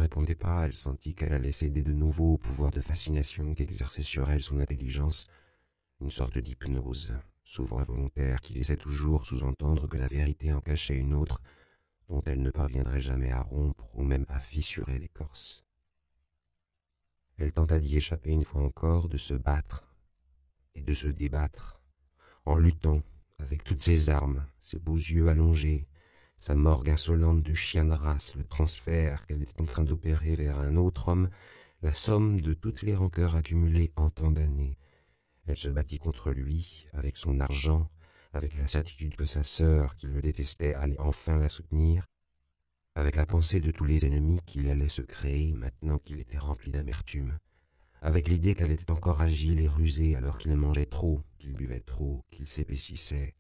répondait pas, elle sentit qu'elle allait céder de nouveau au pouvoir de fascination qu'exerçait sur elle son intelligence, une sorte d'hypnose, souvent involontaire, qui laissait toujours sous-entendre que la vérité en cachait une autre, dont elle ne parviendrait jamais à rompre ou même à fissurer l'écorce. Elle tenta d'y échapper une fois encore, de se battre et de se débattre, en luttant avec toutes ses armes, ses beaux yeux allongés, sa morgue insolente de chien de race, le transfert qu'elle était en train d'opérer vers un autre homme, la somme de toutes les rancœurs accumulées en tant d'années. Elle se battit contre lui, avec son argent, avec la certitude que sa sœur, qui le détestait, allait enfin la soutenir, avec la pensée de tous les ennemis qu'il allait se créer maintenant qu'il était rempli d'amertume, avec l'idée qu'elle était encore agile et rusée alors qu'il mangeait trop, qu'il buvait trop, qu'il s'épaississait,